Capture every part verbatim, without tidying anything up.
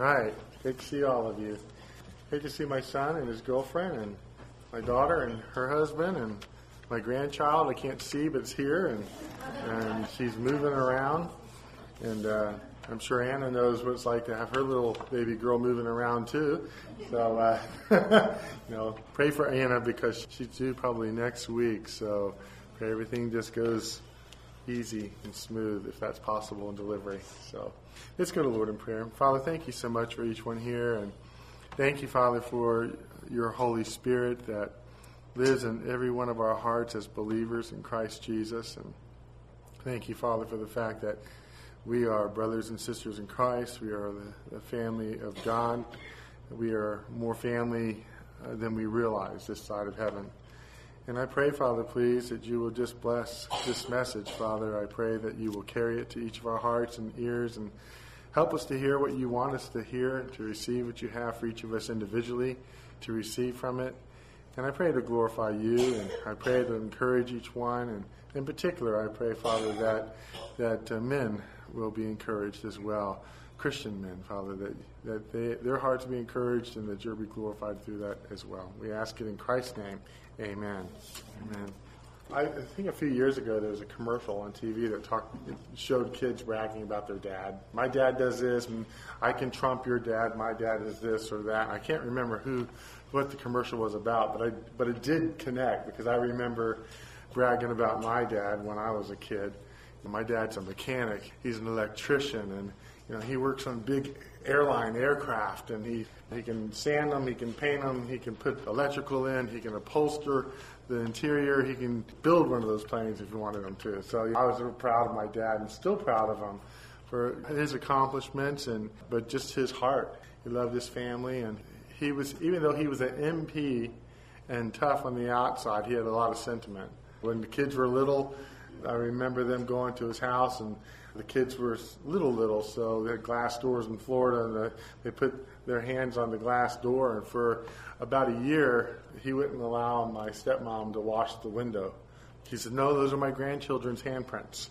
right. Great to see all of you. Great to see my son and his girlfriend and my daughter and her husband and my grandchild. I can't see, but it's here, and, and she's moving around. And uh, I'm sure Anna knows what it's like to have her little baby girl moving around, too. So, uh, you know, pray for Anna because she's due probably next week. So pray everything just goes easy and smooth, if that's possible, in delivery. So let's go to the Lord in prayer. Father, thank you so much for each one here. And thank you, Father, for your Holy Spirit that lives in every one of our hearts as believers in Christ Jesus. And thank you, Father, for the fact that we are brothers and sisters in Christ. We are the, the family of God. We are more family uh, than we realize this side of heaven. And I pray, Father, please, that you will just bless this message, Father. I pray that you will carry it to each of our hearts and ears and help us to hear what you want us to hear, to receive what you have for each of us individually, to receive from it. And I pray to glorify you, and I pray to encourage each one. And in particular, I pray, Father, that that uh, men will be encouraged as well, Christian men, Father, that, that they, their hearts be encouraged and that you'll be glorified through that as well. We ask it in Christ's name. Amen. Amen. I, I think a few years ago there was a commercial on T V that talked, it showed kids bragging about their dad. My dad does this, and I can trump your dad. My dad is this or that. I can't remember who, what the commercial was about, but I, but it did connect because I remember bragging about my dad when I was a kid. And my dad's a mechanic. He's an electrician, and you know he works on big airline aircraft, and he, he can sand them, he can paint them, he can put electrical in, he can upholster the interior, he can build one of those planes if you wanted him to. So I was proud of my dad and still proud of him for his accomplishments, and but just his heart. He loved his family, and he was, even though he was an M P and tough on the outside, he had a lot of sentiment. When the kids were little, I remember them going to his house, and the kids were little, little, so they had glass doors in Florida, and the, they put their hands on the glass door, and for about a year, he wouldn't allow my stepmom to wash the window. He said, no, those are my grandchildren's handprints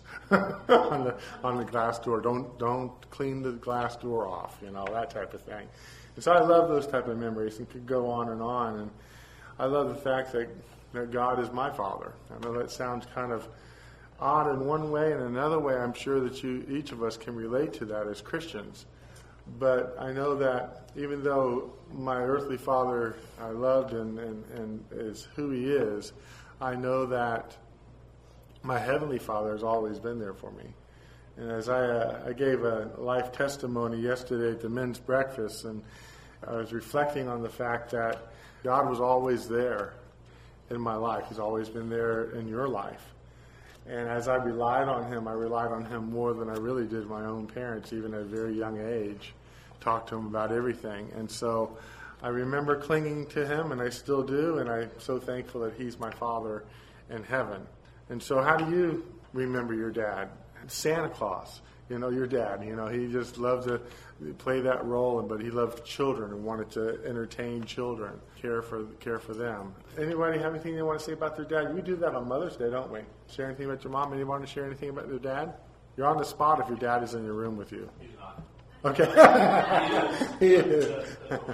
on the on the glass door. Don't don't clean the glass door off, you know, that type of thing. And so I love those type of memories, and could go on and on. And I love the fact that, that God is my Father. I know that sounds kind of odd in one way, and another way I'm sure that you each of us can relate to that as Christians. But I know that even though my earthly father I loved and, and, and is who he is, I know that my heavenly Father has always been there for me. And as I, uh, I gave a life testimony yesterday at the men's breakfast, and I was reflecting on the fact that God was always there in my life. He's always been there in your life. And as I relied on him, I relied on him more than I really did my own parents, even at a very young age. Talked to him about everything. And so I remember clinging to him, and I still do, and I'm so thankful that he's my Father in heaven. And so how do you remember your dad? Santa Claus, you know, your dad. You know, he just loved to play that role, but he loved children and wanted to entertain children, care for care for them. Anybody have anything they want to say about their dad? We do that on Mother's Day, don't we? Share anything about your mom? Anyone want to share anything about their dad? You're on the spot if your dad is in your room with you. He's not. Okay. He is.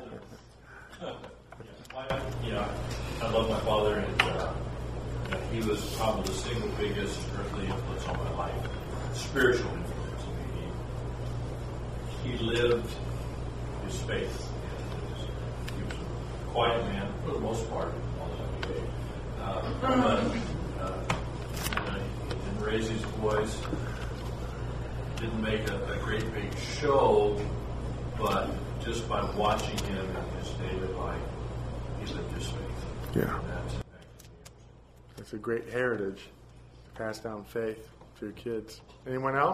You know, I love my father, and uh, you know, he was probably the single biggest earthly influence on my life, spiritual influence. I mean, he, he lived his faith. He was a quiet man for the most part, all the time he gave. Uh, but uh, you know, he didn't raise his voice. Didn't make a, a great big show, but just by watching him in his daily life, he lived his faith. Yeah. That's, That's a great heritage to pass down faith to your kids. Anyone else?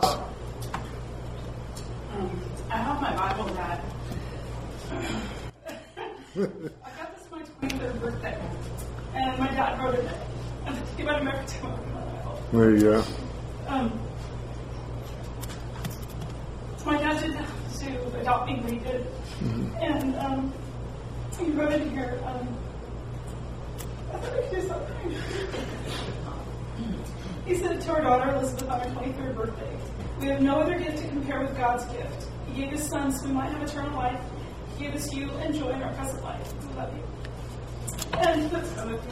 Um, I have my Bible, Dad. I got this for my twenty-third birthday, and my dad wrote it. And he might have never to my Bible. There you go. Um, my dad did to adopt me when he did, mm-hmm. and um, he wrote in here. Um, I thought I could do something. He said to our daughter Elizabeth on her twenty-third birthday, "We have no other gift to compare with God's gift. He gave his son so we might have eternal life. He gave us you and joy in our present life. We love you. And that's kind of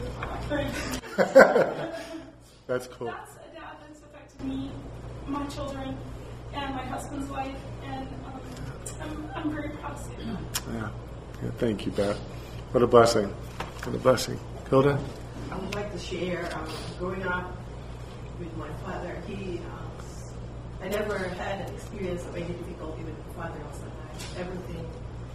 beautiful. That's cool. That's a dad that's affected me, my children, and my husband's life, and um, I'm, I'm very proud to say that. Yeah. Yeah. Thank you, Beth. What a blessing. What a blessing. Hilda? I would like to share, um, growing up with my father, he, uh, I never had an experience of any difficulty with my father. I was alive, everything.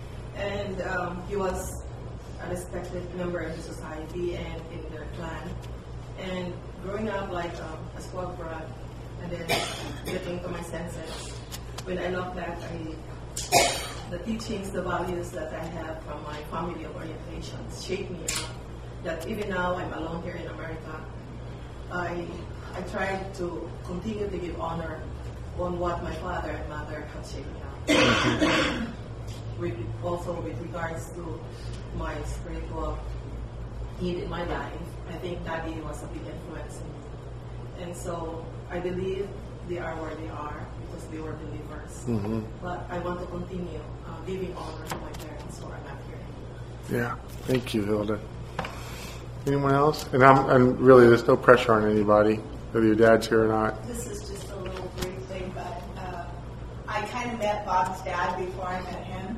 And um, he was a respected member of the society and in the clan. And growing up like um, a spoiled brat, and then getting to my senses, when I look back, I, the teachings, the values that I have from my family of orientations shaped me enough that even now I'm alone here in America, I I try to continue to give honor on what my father and mother have shaped me out. with, also with regards to my spiritual need in my life, I think Daddy was a big influence in me. And so I believe they are where they are because they were believers. Mm-hmm. But I want to continue uh, giving honor to my parents who are not here. Yeah. Thank you, Hilda. Anyone else? And I'm, and really, there's no pressure on anybody, whether your dad's here or not. This is just a little brief thing, but uh, I kind of met Bob's dad before I met him,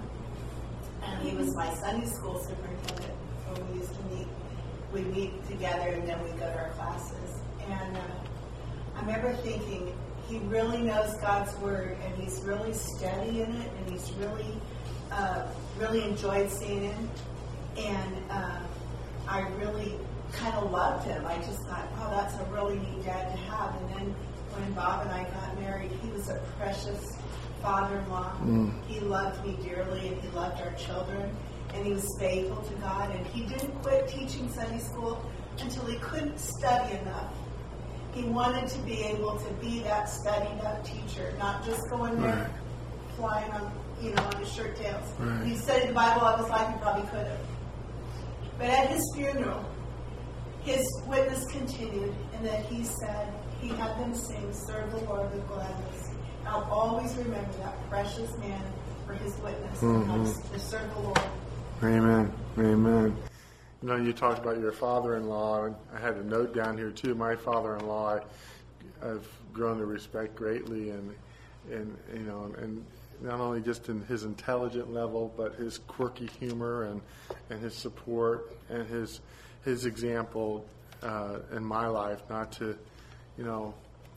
and he was my Sunday school superintendent. So we used to meet, we meet together, and then we go to our classes. And uh, I remember thinking, he really knows God's word, and he's really steady in it, and he's really, uh, really enjoyed seeing him. And uh, I really kind of loved him. I just thought, oh, that's a really neat dad to have. And then when Bob and I got married, he was a precious father-in-law. Mm. He loved me dearly, and he loved our children, and he was faithful to God. And he didn't quit teaching Sunday school until he couldn't study enough. He wanted to be able to be that studied-up teacher, not just go in there right. flying on, you know, on his shirt tails. Right. If he studied the Bible all his life, he probably could have. But at his funeral, his witness continued, and that he said he had them sing, "Serve the Lord with gladness." I'll always remember that precious man for his witness mm-hmm. to serve the Lord. Amen. Amen. You know, you talked about your father-in-law, and I had a note down here too. My father-in-law, I, I've grown to respect greatly, and and you know, and not only just in his intelligent level, but his quirky humor and and his support and his his example uh, in my life, not to, you know,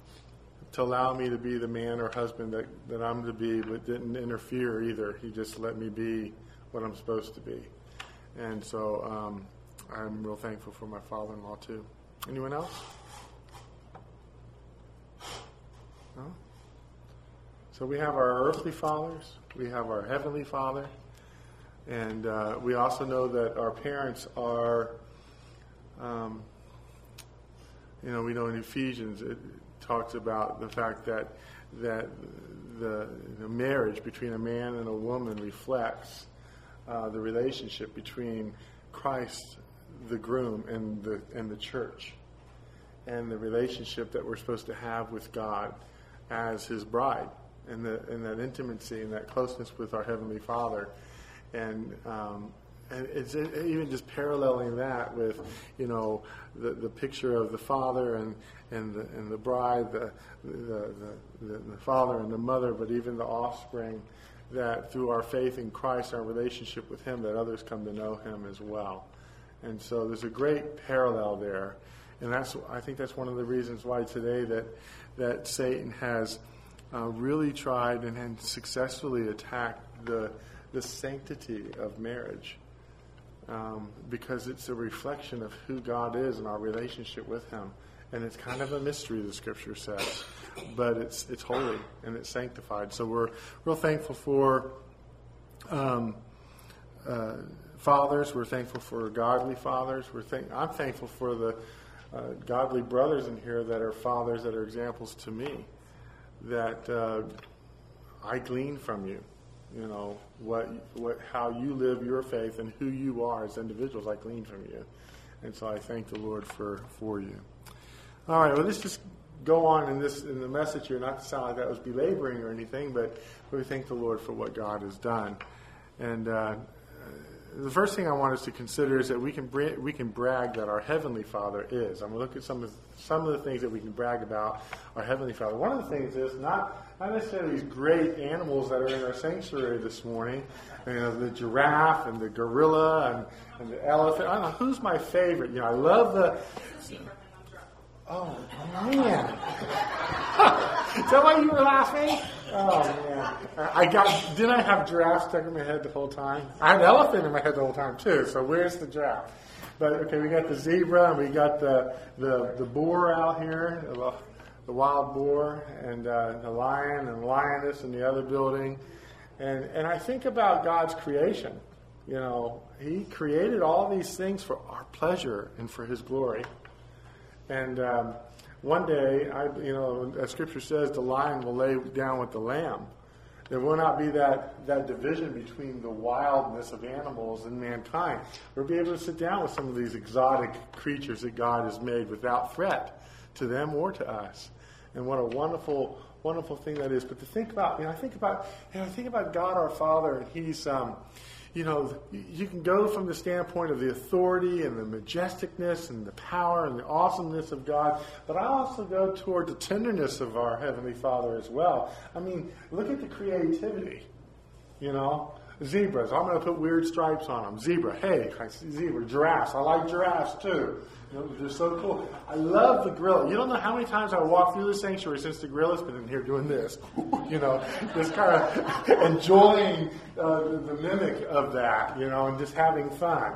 to allow me to be the man or husband that, that I'm to be, but didn't interfere either. He just let me be what I'm supposed to be. And so um, I'm real thankful for my father-in-law too. Anyone else? No? So we have our earthly fathers, we have our heavenly Father, and uh, we also know that our parents are, um, you know, we know in Ephesians it talks about the fact that that the, the marriage between a man and a woman reflects uh, the relationship between Christ, the groom, and the and the church, and the relationship that we're supposed to have with God as His bride. And, the, and that intimacy and that closeness with our Heavenly Father. And um, and it's it, even just paralleling that with, you know, the, the picture of the father and, and, the, and the bride, the the, the the father and the mother, but even the offspring, that through our faith in Christ, our relationship with Him, that others come to know Him as well. And so there's a great parallel there. And that's I think that's one of the reasons why today that that Satan has Uh, really tried and, and successfully attacked the the sanctity of marriage, um, because it's a reflection of who God is and our relationship with Him, and it's kind of a mystery, the Scripture says, but it's it's holy and it's sanctified. So we're real thankful for um, uh, fathers. We're thankful for godly fathers. We're thank- I'm thankful for the uh, godly brothers in here that are fathers that are examples to me. That uh, I glean from you, you know, what, what, how you live your faith and who you are as individuals. I glean from you, and so I thank the Lord for for you. All right, well, let's just go on in this in the message here, not to sound like that was belaboring or anything, but we thank the Lord for what God has done. And uh, the first thing I want us to consider is that we can bra- we can brag that our Heavenly Father is. I'm going to look at some of some of the things that we can brag about our Heavenly Father. One of the things is not not necessarily these great animals that are in our sanctuary this morning. You know, the giraffe and the gorilla and, and the elephant. I don't know who's my favorite. You know, I love the. Oh man! Is that why you were laughing? Oh man! I got. Didn't I have giraffe stuck in my head the whole time? I had elephant in my head the whole time too. So where's the giraffe? But okay, we got the zebra and we got the the, the boar out here, the, the wild boar, and uh, the lion and lioness in the other building, and and I think about God's creation. You know, He created all these things for our pleasure and for His glory. And um, one day, I, you know, as Scripture says, the lion will lay down with the lamb. There will not be that, that division between the wildness of animals and mankind. We'll be able to sit down with some of these exotic creatures that God has made without threat to them or to us. And what a wonderful, wonderful thing that is. But to think about, you know, I think about, you know, I think about God our Father, and He's. Um, You know, you can go from the standpoint of the authority and the majesticness and the power and the awesomeness of God, but I also go toward the tenderness of our Heavenly Father as well. I mean, look at the creativity, you know. Zebras, I'm going to put weird stripes on them. Zebra, hey, I see zebra. Giraffes, I like giraffes too. You know, they're so cool. I love the gorilla. You don't know how many times I walked through the sanctuary since the gorilla's been in here doing this. You know, just kind of enjoying uh, the, the mimic of that, you know, and just having fun.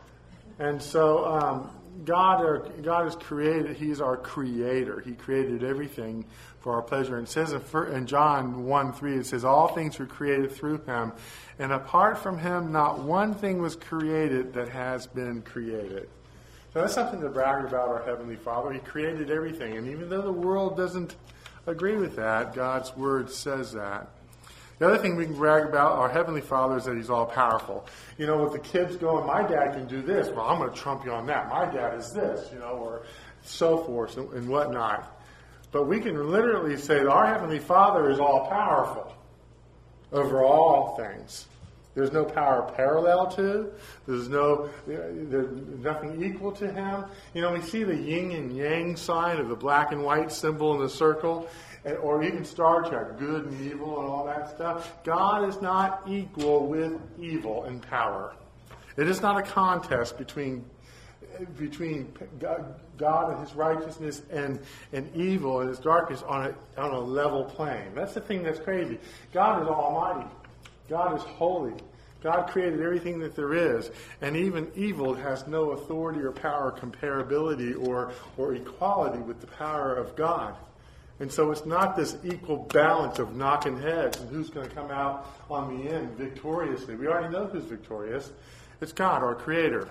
And so um, God, are, God is created. He's our creator. He created everything for our pleasure. And it says in John one three, it says, all things were created through Him, and apart from Him, not one thing was created that has been created. So that's something to brag about our Heavenly Father. He created everything. And even though the world doesn't agree with that, God's Word says that. The other thing we can brag about our Heavenly Father is that He's all-powerful. You know, with the kids going, my dad can do this. Well, I'm going to trump you on that. My dad is this, you know, or so forth and, and whatnot. But we can literally say that our Heavenly Father is all-powerful over all things. There's no power parallel to. There's no, there's nothing equal to Him. You know, we see the yin and yang sign of the black and white symbol in the circle, and, or even Star Trek, good and evil and all that stuff. God is not equal with evil in power. It is not a contest between between God and His righteousness and, and evil and His darkness on a, on a level plane. That's the thing that's crazy. God is almighty. God is holy. God created everything that there is. And even evil has no authority or power, comparability, or, or equality with the power of God. And so it's not this equal balance of knocking heads and who's going to come out on the end victoriously. We already know who's victorious. It's God, our Creator.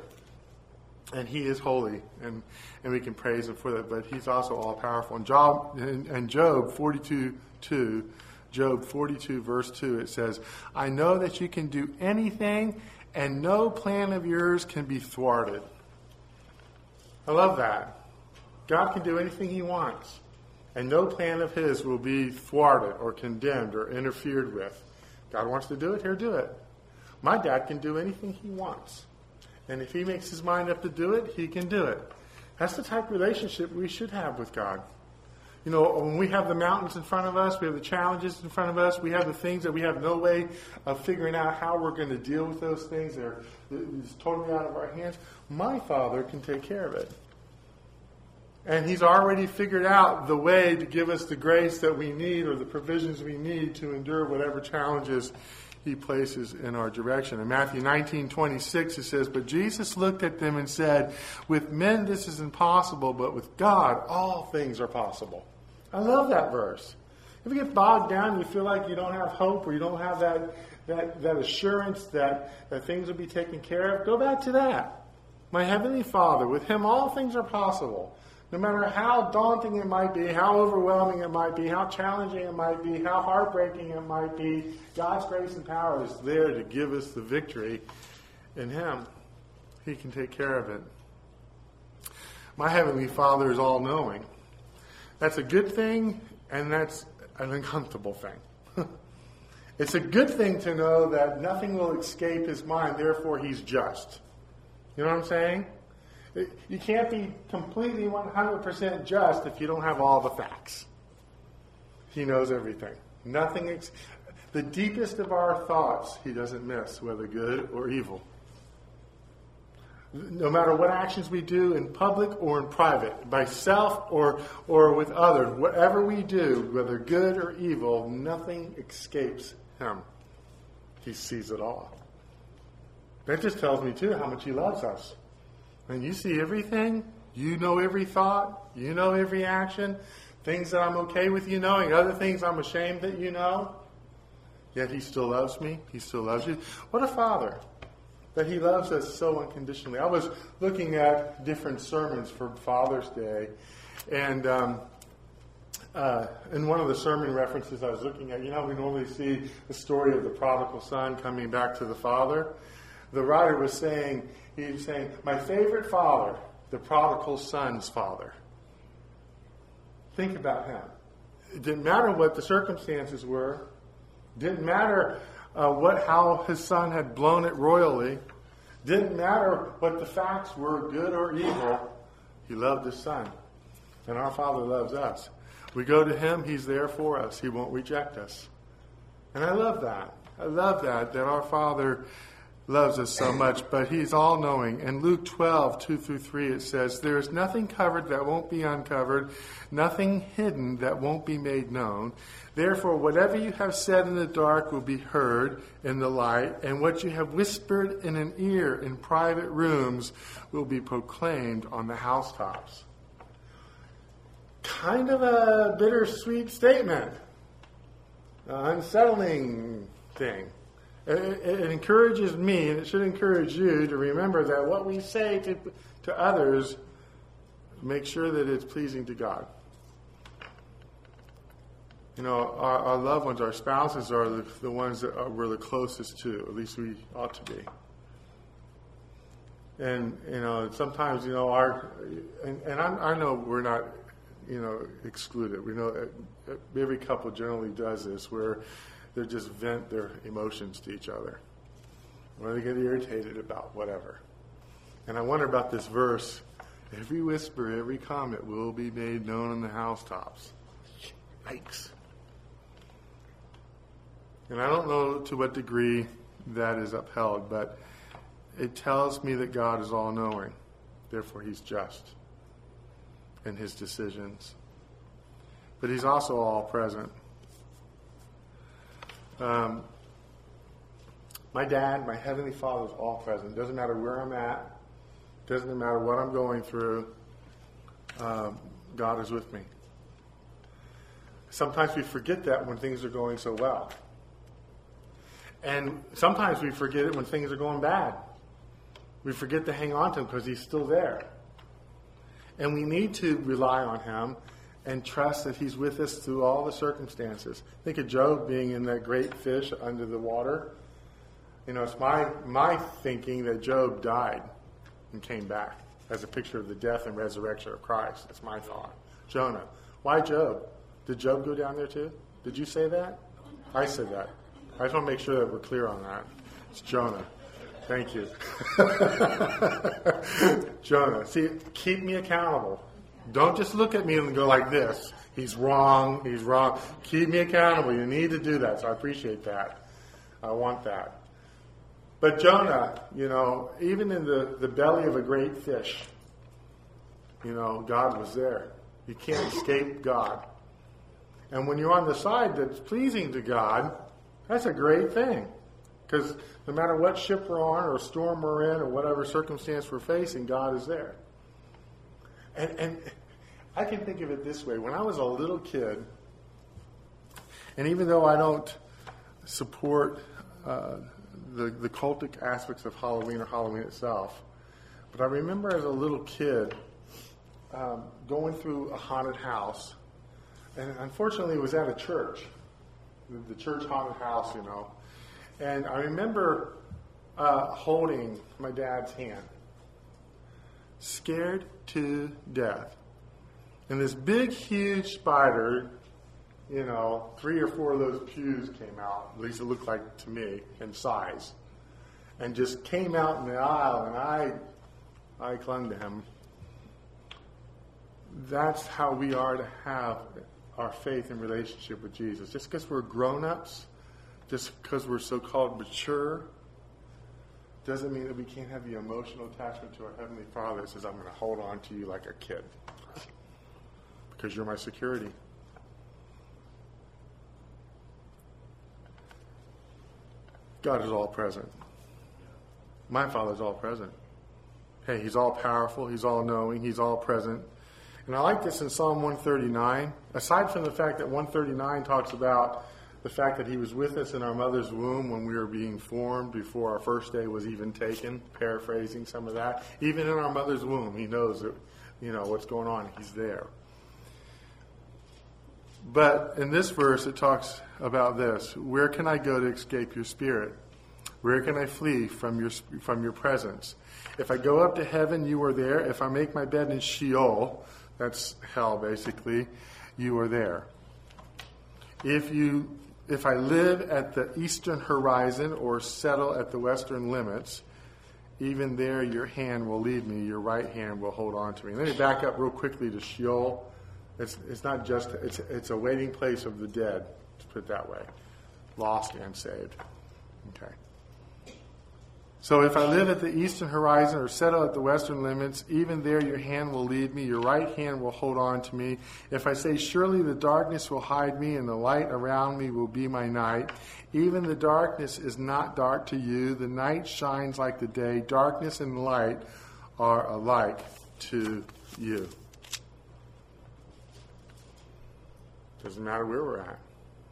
And He is holy, and, and we can praise Him for that. But He's also all-powerful. In Job, in, in Job forty-two two, Job forty-two, verse two, it says, I know that you can do anything, and no plan of yours can be thwarted. I love that. God can do anything He wants, and no plan of His will be thwarted or condemned or interfered with. God wants to do it, He'll do it. My dad can do anything he wants. And if he makes his mind up to do it, he can do it. That's the type of relationship we should have with God. You know, when we have the mountains in front of us, we have the challenges in front of us, we have the things that we have no way of figuring out how we're going to deal with those things. They're it's totally out of our hands. My Father can take care of it. And He's already figured out the way to give us the grace that we need or the provisions we need to endure whatever challenges He places in our direction. In Matthew nineteen twenty-six, it says, but Jesus looked at them and said, with men this is impossible, but with God all things are possible. I love that verse. If you get bogged down and you feel like you don't have hope or you don't have that, that, that assurance that, that things will be taken care of, go back to that. My Heavenly Father, with Him all things are possible. No matter how daunting it might be, how overwhelming it might be, how challenging it might be, how heartbreaking it might be, God's grace and power is there to give us the victory in Him. He can take care of it. My Heavenly Father is all-knowing. That's a good thing, and that's an uncomfortable thing. It's a good thing to know that nothing will escape his mind, therefore he's just. You know what I'm saying? You can't be completely one hundred percent just if you don't have all the facts. He knows everything. Nothing, ex- the deepest of our thoughts, he doesn't miss, whether good or evil. No matter what actions we do in public or in private, by self or, or with others, whatever we do, whether good or evil, nothing escapes him. He sees it all. That just tells me, too, how much he loves us. When you see everything, you know every thought, you know every action, things that I'm okay with you knowing, other things I'm ashamed that you know, yet he still loves me, he still loves you. What a father, that he loves us so unconditionally. I was looking at different sermons for Father's Day, and um, uh, in one of the sermon references I was looking at, you know, we normally see the story of the prodigal son coming back to the father. The writer was saying, he was saying, my favorite father, the prodigal son's father. Think about him. It didn't matter what the circumstances were. Didn't matter uh, what how his son had blown it royally. Didn't matter what the facts were, good or evil. He loved his son. And our Father loves us. We go to him, he's there for us. He won't reject us. And I love that. I love that, that our Father loves us so much, but he's all-knowing. In Luke twelve, two through three, it says, there is nothing covered that won't be uncovered, nothing hidden that won't be made known. Therefore, whatever you have said in the dark will be heard in the light, and what you have whispered in an ear in private rooms will be proclaimed on the housetops. Kind of a bittersweet statement. An unsettling thing. It, it encourages me, and it should encourage you, to remember that what we say to, to others, make sure that it's pleasing to God. You know, our, our loved ones, our spouses, are the, the ones that are, we're the closest to. At least we ought to be. And, you know, sometimes, you know, our, and, and I, I know we're not, you know, excluded. We know that every couple generally does this, where they just vent their emotions to each other. Or they get irritated about whatever. And I wonder about this verse. Every whisper, every comment will be made known on the housetops. Yikes. And I don't know to what degree that is upheld, but it tells me that God is all-knowing. Therefore, he's just in his decisions. But he's also all-present. Um, my dad, my Heavenly Father, is all present. Doesn't matter where I'm at. Doesn't matter what I'm going through. Um, God is with me. Sometimes we forget that when things are going so well. And sometimes we forget it when things are going bad. We forget to hang on to him because he's still there. And we need to rely on him and trust that he's with us through all the circumstances. Think of Job being in that great fish under the water. You know, it's my my thinking that Job died and came back as a picture of the death and resurrection of Christ. That's my thought. Jonah. Why Job? Did Job go down there too? Did you say that? I said that. I just want to make sure that we're clear on that. It's Jonah. Thank you. Jonah. See, keep me accountable. Don't just look at me and go like this. He's wrong. He's wrong. Keep me accountable. You need to do that. So I appreciate that. I want that. But Jonah, you know, even in the, the belly of a great fish, you know, God was there. You can't escape God. And when you're on the side that's pleasing to God, that's a great thing. Because no matter what ship we're on or storm we're in or whatever circumstance we're facing, God is there. And, and I can think of it this way. When I was a little kid, and even though I don't support uh, the, the cultic aspects of Halloween or Halloween itself, but I remember as a little kid um, going through a haunted house. And unfortunately, it was at a church, the church haunted house, you know. And I remember uh, holding my dad's hand, scared to death. And this big, huge spider, you know, three or four of those pews came out, at least it looked like to me, in size, and just came out in the aisle, and I, I clung to him. That's how we are to have our faith and relationship with Jesus. Just because we're grown-ups, just because we're so-called mature, doesn't mean that we can't have the emotional attachment to our Heavenly Father that says, I'm going to hold on to you like a kid because you're my security. God is all present. My Father's all present. Hey, He's all powerful. He's all knowing. He's all present. And I like this in Psalm one thirty-nine. Aside from the fact that one thirty-nine talks about the fact that He was with us in our mother's womb when we were being formed before our first day was even taken, paraphrasing some of that. Even in our mother's womb, He knows that, you know, what's going on. He's there. But in this verse, it talks about this. Where can I go to escape your spirit? Where can I flee from your from your presence? If I go up to heaven, you are there. If I make my bed in Sheol, that's hell basically, you are there. If you if I live at the eastern horizon or settle at the western limits, even there your hand will lead me, your right hand will hold on to me. Let me back up real quickly to Sheol. It's it's not just it's it's a waiting place of the dead, to put it that way. Lost and saved. Okay. So if I live at the eastern horizon or settle at the western limits, even there your hand will lead me, your right hand will hold on to me. If I say, surely the darkness will hide me and the light around me will be my night, even the darkness is not dark to you. The night shines like the day. Darkness and light are alike to you. Doesn't matter where we're at.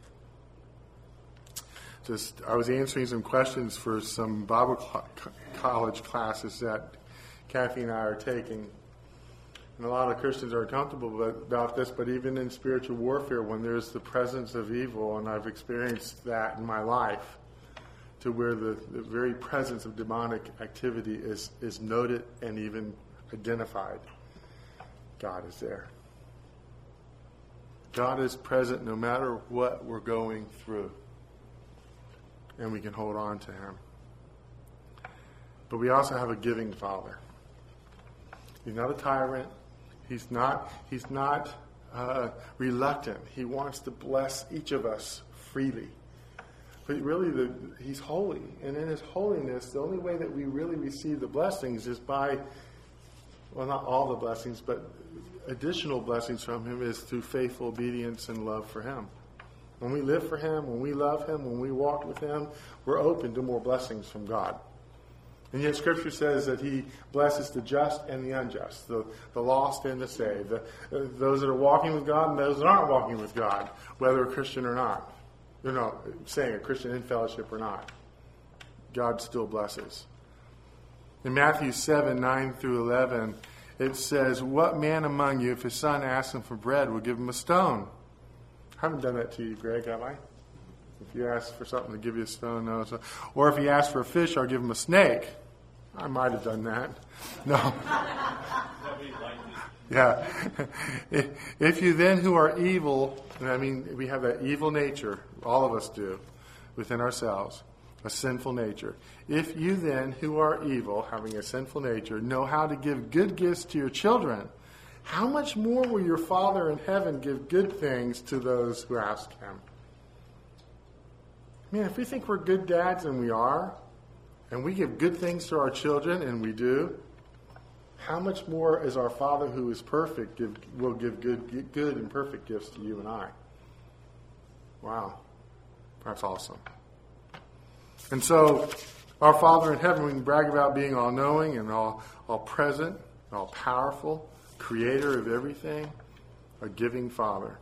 Just, I was answering some questions for some Bible cl- college classes that Kathy and I are taking. And a lot of Christians are uncomfortable about this, but even in spiritual warfare, when there's the presence of evil, and I've experienced that in my life, to where the, the very presence of demonic activity is, is noted and even identified, God is there. God is present no matter what we're going through. And we can hold on to Him. But we also have a giving Father. He's not a tyrant. He's not, he's not uh, reluctant. He wants to bless each of us freely. But really, the, He's holy. And in His holiness, the only way that we really receive the blessings is by, well, not all the blessings, but additional blessings from Him is through faithful obedience and love for Him. When we live for Him, when we love Him, when we walk with Him, we're open to more blessings from God. And yet Scripture says that He blesses the just and the unjust, the, the lost and the saved, the, uh, those that are walking with God and those that aren't walking with God, whether a Christian or not. You know, saying a Christian in fellowship or not. God still blesses. In Matthew seven, nine through eleven, it says, what man among you, if his son asks him for bread, will give him a stone? I haven't done that to you, Greg, have I? If you ask for something to give you a stone, no. So, or if he asks for a fish, I'll give him a snake. I might have done that. No. Yeah. If you then who are evil, and I mean, we have that evil nature, all of us do, within ourselves, a sinful nature. If you then who are evil, having a sinful nature, know how to give good gifts to your children, how much more will your Father in heaven give good things to those who ask Him? Man, if we think we're good dads, and we are, and we give good things to our children, and we do, how much more is our Father who is perfect give, will give good, good and perfect gifts to you and I? Wow. That's awesome. And so, our Father in heaven, we can brag about being all-knowing and all, all present, all powerful, creator of everything, a giving Father.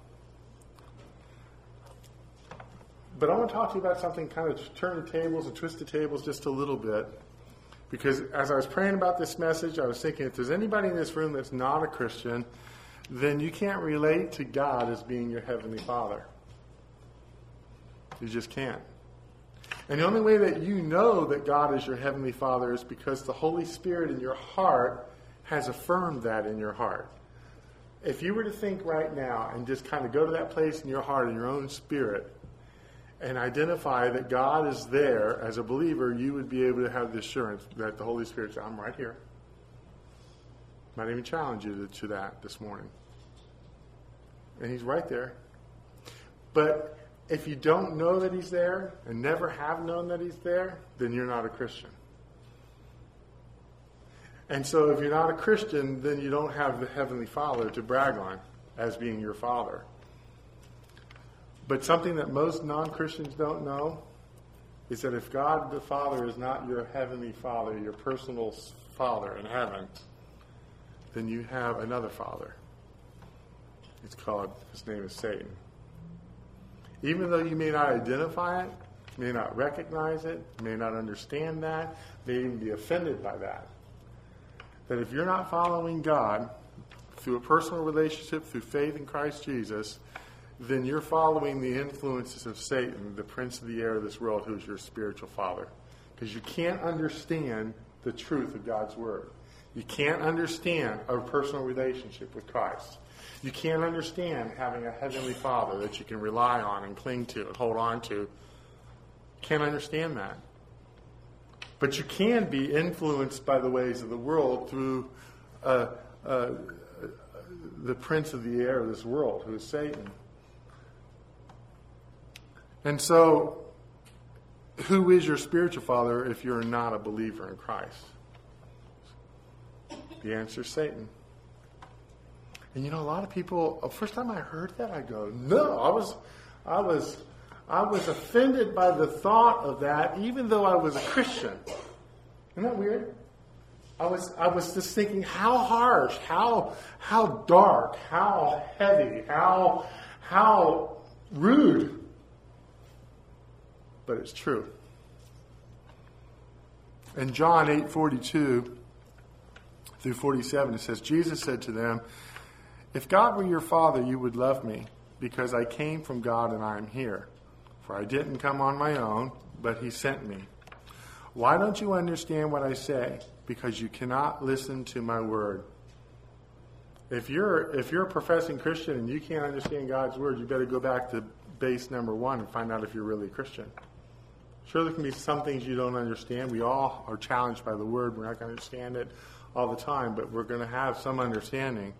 But I want to talk to you about something, kind of turn the tables and twist the tables just a little bit. Because as I was praying about this message, I was thinking, if there's anybody in this room that's not a Christian, then you can't relate to God as being your Heavenly Father. You just can't. And the only way that you know that God is your Heavenly Father is because the Holy Spirit in your heart has affirmed that in your heart. if you were to think right now and just kind of go to that place in your heart, in your own spirit, and identify that God is there as a believer, you would be able to have the assurance that the Holy Spirit says, I'm right here. I might even challenge you to, to that this morning. And he's right there. But if you don't know that he's there and never have known that he's there, then you're not a Christian. And so if you're not a Christian, then you don't have the Heavenly Father to brag on as being your Father. But something that most non-Christians don't know is that if God the Father is not your Heavenly Father, your personal Father in heaven, then you have another Father. It's called, his name is Satan. Even though you may not identify it, may not recognize it, may not understand that, may even be offended by that, that if you're not following God through a personal relationship, through faith in Christ Jesus, then you're following the influences of Satan, the prince of the air of this world, who's your spiritual father. Because you can't understand the truth of God's word. You can't understand a personal relationship with Christ. You can't understand having a heavenly Father that you can rely on and cling to and hold on to. You can't understand that. But you can be influenced by the ways of the world through uh, uh, the prince of the air of this world, who is Satan. And so, who is your spiritual father if you're not a believer in Christ? The answer is Satan. And you know, a lot of people, the first time I heard that, I go, no, I was, I was, I was offended by the thought of that, even though I was a Christian. Isn't that weird? I was, I was just thinking, how harsh, how, how dark, how heavy, how, how rude. But it's true. In John eight forty-two through forty-seven, it says, Jesus said to them, if God were your Father, you would love me, because I came from God and I am here. For I didn't come on my own, but he sent me. Why don't you understand what I say? Because you cannot listen to my word. If you're if you're a professing Christian and you can't understand God's word, you better go back to base number one and find out if you're really a Christian. Sure, there can be some things you don't understand. We all are challenged by the word. We're not going to understand it all the time, but we're going to have some understanding.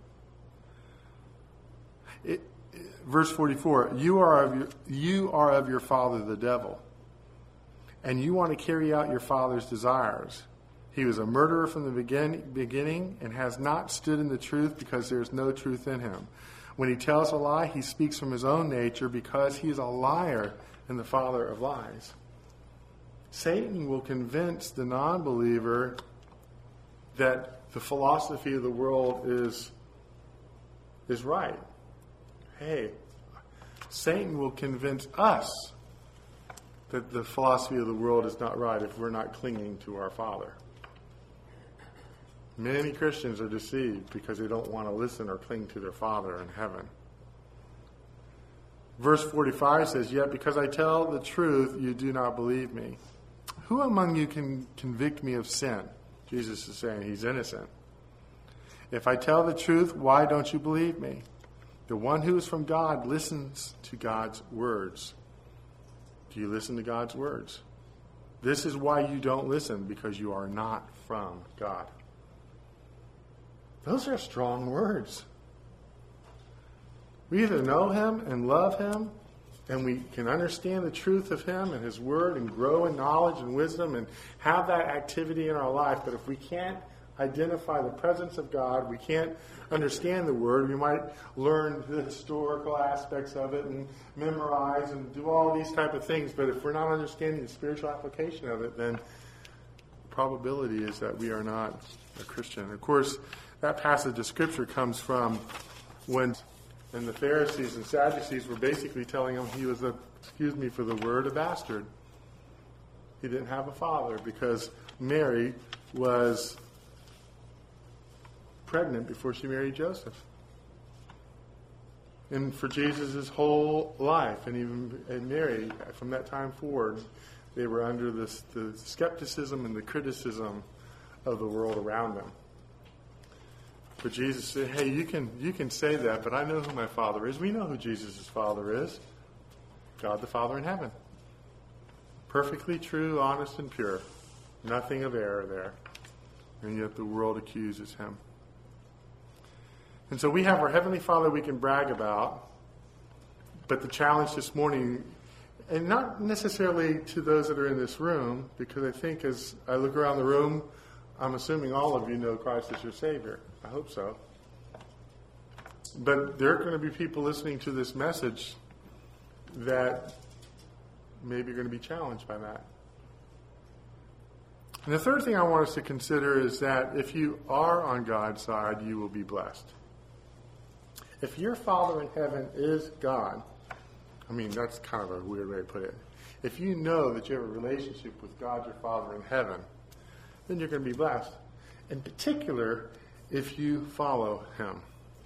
It, verse forty-four, you are of your, you are of your father the devil, and you want to carry out your father's desires. He was a murderer from the begin, beginning and has not stood in the truth because there is no truth in him. When he tells a lie, he speaks from his own nature because he is a liar and the father of lies. Satan will convince the non-believer that the philosophy of the world is, is right. Hey, Satan will convince us that the philosophy of the world is not right if we're not clinging to our Father. Many Christians are deceived because they don't want to listen or cling to their Father in heaven. Verse forty-five says, yet because I tell the truth, you do not believe me. Who among you can convict me of sin? Jesus is saying he's innocent. If I tell the truth, why don't you believe me? The one who is from God listens to God's words. Do you listen to God's words? This is why you don't listen, because you are not from God. Those are strong words. We either know him and love him, and we can understand the truth of him and his word and grow in knowledge and wisdom and have that activity in our life. But if we can't identify the presence of God, we can't understand the word, we might learn the historical aspects of it and memorize and do all these type of things. But if we're not understanding the spiritual application of it, then the probability is that we are not a Christian. Of course, that passage of Scripture comes from when and the Pharisees and Sadducees were basically telling him he was a, excuse me for the word, a bastard. He didn't have a father because Mary was pregnant before she married Joseph. And for Jesus' whole life, and even and Mary, from that time forward, they were under this, the skepticism and the criticism of the world around them. But Jesus said, hey, you can you can say that, but I know who my Father is. We know who Jesus' Father is. God the Father in heaven. Perfectly true, honest, and pure. Nothing of error there. And yet the world accuses him. And so we have our Heavenly Father we can brag about. But the challenge this morning, and not necessarily to those that are in this room, because I think as I look around the room, I'm assuming all of you know Christ as your Savior. I hope so. But there are going to be people listening to this message that maybe are going to be challenged by that. And the third thing I want us to consider is that if you are on God's side, you will be blessed. If your Father in heaven is God, I mean, that's kind of a weird way to put it. If you know that you have a relationship with God, your Father in heaven, then you're going to be blessed. In particular, if you follow him.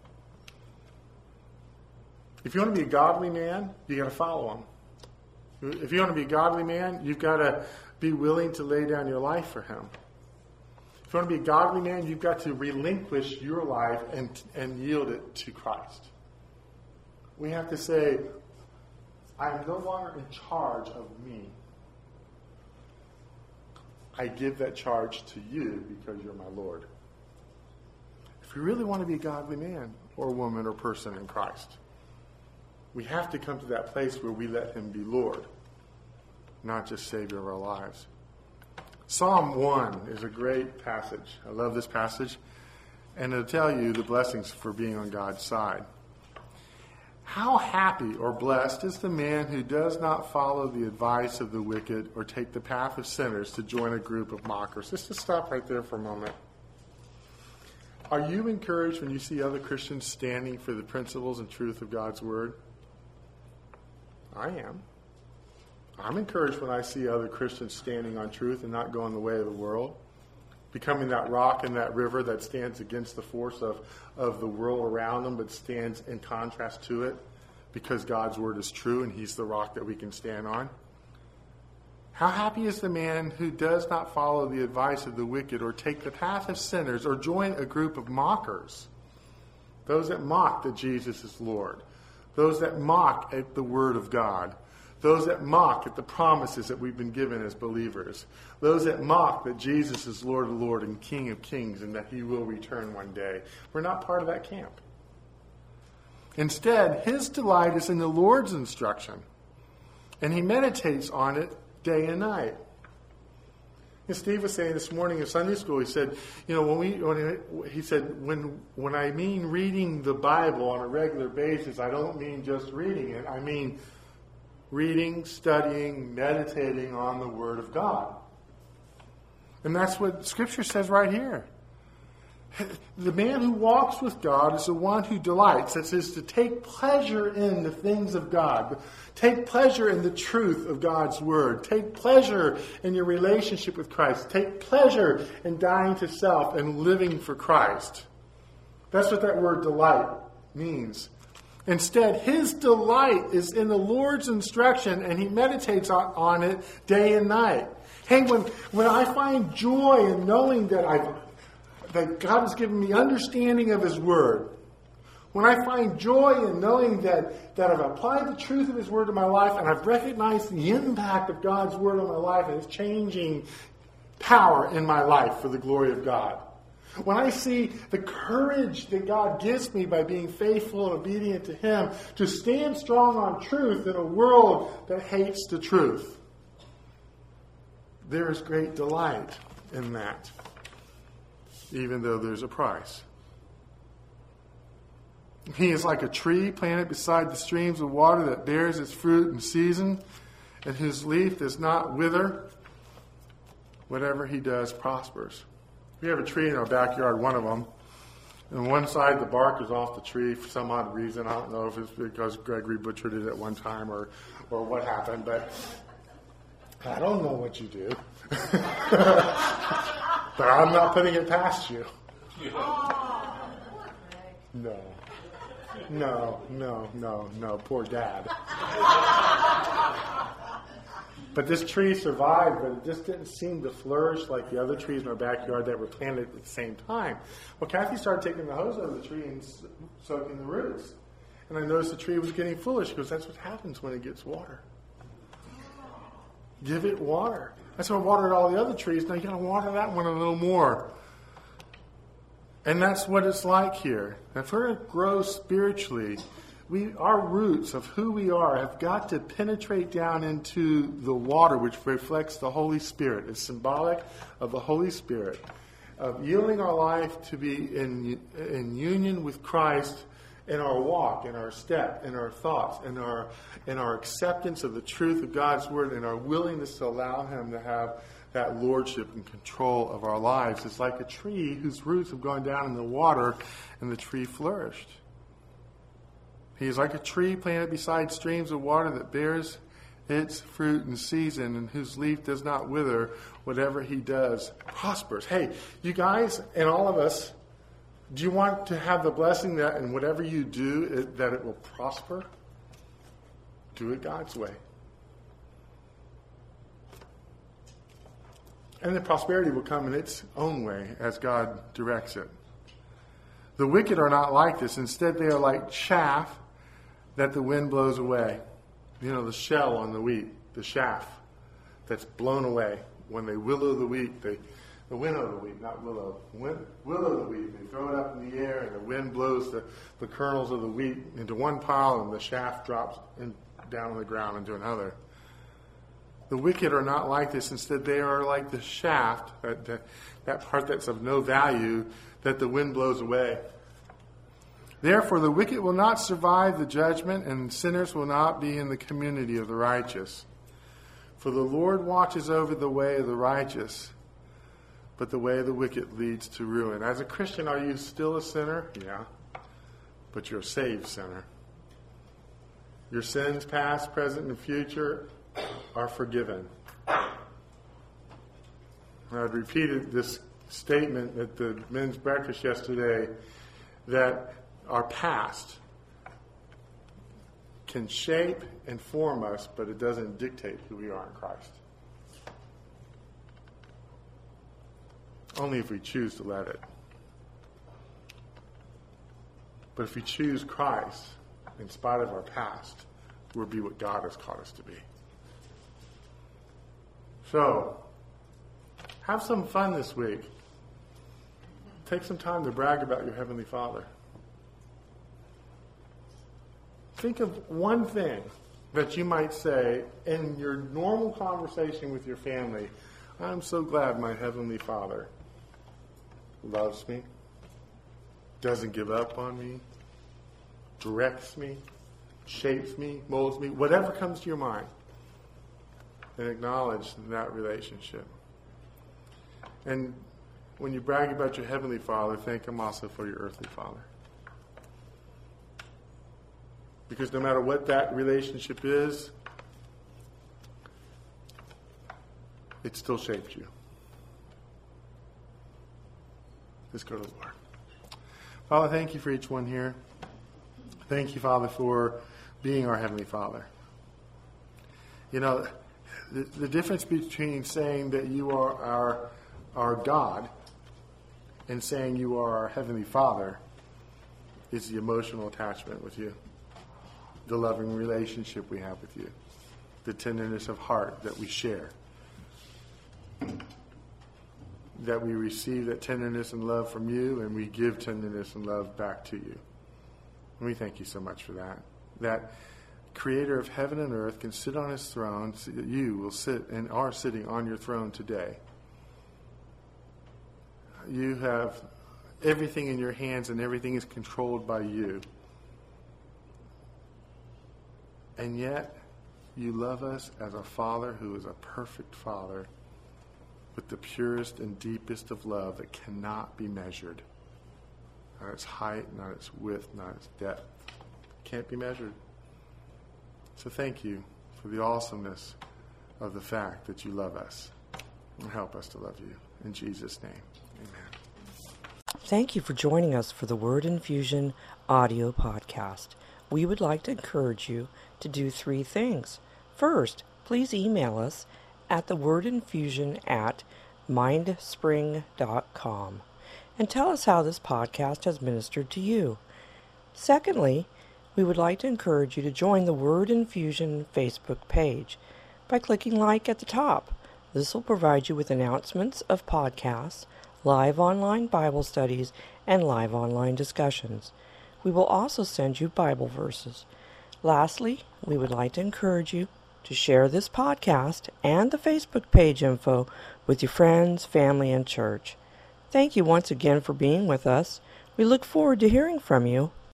If you want to be a godly man, you got to follow him. If you want to be a godly man, you've got to be willing to lay down your life for him. If you want to be a godly man, you've got to relinquish your life and, and yield it to Christ. We have to say, I am no longer in charge of me. I give that charge to you because you're my Lord. If we really want to be a godly man or woman or person in Christ, we have to come to that place where we let him be Lord, not just Savior of our lives. Psalm one is a great passage. I love this passage. And it'll tell you the blessings for being on God's side. How happy or blessed is the man who does not follow the advice of the wicked or take the path of sinners to join a group of mockers. Just to stop right there for a moment. Are you encouraged when you see other Christians standing for the principles and truth of God's Word? I am. I'm encouraged when I see other Christians standing on truth and not going the way of the world, becoming that rock in that river that stands against the force of, of the world around them, but stands in contrast to it because God's Word is true and he's the rock that we can stand on. How happy is the man who does not follow the advice of the wicked or take the path of sinners or join a group of mockers, those that mock that Jesus is Lord, those that mock at the Word of God, those that mock at the promises that we've been given as believers, those that mock that Jesus is Lord of Lords and King of Kings and that he will return one day. We're not part of that camp. Instead, his delight is in the Lord's instruction, and he meditates on it day and night. And Steve was saying this morning in Sunday school, he said, you know, when we, when he, he said, when when I mean reading the Bible on a regular basis, I don't mean just reading it. I mean reading, studying, meditating on the Word of God. And that's what Scripture says right here. The man who walks with God is the one who delights. That is to take pleasure in the things of God. Take pleasure in the truth of God's Word. Take pleasure in your relationship with Christ. Take pleasure in dying to self and living for Christ. That's what that word delight means. Instead, his delight is in the Lord's instruction, and he meditates on, on it day and night. Hey, when, when I find joy in knowing that I've that God has given me understanding of his word, when I find joy in knowing that, that I've applied the truth of his word to my life and I've recognized the impact of God's word on my life and its changing power in my life for the glory of God. When I see the courage that God gives me by being faithful and obedient to him to stand strong on truth in a world that hates the truth, there is great delight in that, even though there's a price. He is like a tree planted beside the streams of water that bears its fruit in season, and whose leaf does not wither. Whatever he does prospers. We have a tree in our backyard, one of them, and one side the bark is off the tree for some odd reason. I don't know if it's because Gregory butchered it at one time or, or what happened, but I don't know what you do. But I'm not putting it past you. No. No, no, no, no. Poor Dad. But this tree survived, but it just didn't seem to flourish like the other trees in our backyard that were planted at the same time. Well, Kathy started taking the hose out of the tree and soaking the roots. And I noticed the tree was getting foolish because that's what happens when it gets water. Give it water. That's why I watered all the other trees. Now you got to water that one a little more. And that's what it's like here. If we're going to grow spiritually, we our roots of who we are have got to penetrate down into the water, which reflects the Holy Spirit. It's symbolic of the Holy Spirit, of yielding our life to be in in union with Christ in our walk, in our step, in our thoughts, in our in our acceptance of the truth of God's Word, and our willingness to allow Him to have that lordship and control of our lives. It's like a tree whose roots have gone down in the water and the tree flourished. He is like a tree planted beside streams of water that bears its fruit in season and whose leaf does not wither. Whatever he does prospers. Hey, you guys and all of us, do you want to have the blessing that in whatever you do, it, that it will prosper? Do it God's way. And the prosperity will come in its own way as God directs it. The wicked are not like this. Instead, they are like chaff that the wind blows away. You know, the shell on the wheat, the chaff that's blown away. When they willow the wheat, they, the winnow the wheat, not willow, win, willow the wheat. They throw it up in the air, and the wind blows the, the kernels of the wheat into one pile, and the chaff drops in, down on the ground into another. The wicked are not like this. Instead, they are like the shaft, that, that, that part that's of no value, that the wind blows away. Therefore, the wicked will not survive the judgment, and sinners will not be in the community of the righteous. For the Lord watches over the way of the righteous, but the way of the wicked leads to ruin. As a Christian, are you still a sinner? Yeah. But you're a saved sinner. Your sins, past, present, and future, are forgiven. I'd repeated this statement at the men's breakfast yesterday, that our past can shape and form us, but it doesn't dictate who we are in Christ. Only if we choose to let it. But if we choose Christ, in spite of our past, we'll be what God has called us to be. So, have some fun this week. Take some time to brag about your Heavenly Father. Think of one thing that you might say in your normal conversation with your family. I'm so glad my Heavenly Father loves me, doesn't give up on me, directs me, shapes me, molds me, whatever comes to your mind. And acknowledge that relationship. And when you brag about your Heavenly Father, thank Him also for your earthly father. Because no matter what that relationship is, it still shaped you. Let's go to the Lord. Father, thank you for each one here. Thank you, Father, for being our Heavenly Father. You know, the, the difference between saying that you are our, our God and saying you are our Heavenly Father is the emotional attachment with you, the loving relationship we have with you, the tenderness of heart that we share, that we receive that tenderness and love from you, and we give tenderness and love back to you. And we thank you so much for that. That Creator of heaven and earth can sit on His throne, so that you will sit and are sitting on your throne today. You have everything in your hands, and everything is controlled by you. And yet, you love us as a Father who is a perfect Father with the purest and deepest of love that cannot be measured. Not its height, not its width, not its depth. Can't be measured. So thank you for the awesomeness of the fact that you love us. And help us to love you. In Jesus' name, amen. Thank you for joining us for the Word Infusion audio podcast. We would like to encourage you to do three things. First, please email us at thewordinfusion at mindspring dot com and tell us how this podcast has ministered to you. Secondly, we would like to encourage you to join the Word Infusion Facebook page by clicking like at the top. This will provide you with announcements of podcasts, live online Bible studies, and live online discussions. We will also send you Bible verses. Lastly, we would like to encourage you to share this podcast and the Facebook page info with your friends, family, and church. Thank you once again for being with us. We look forward to hearing from you.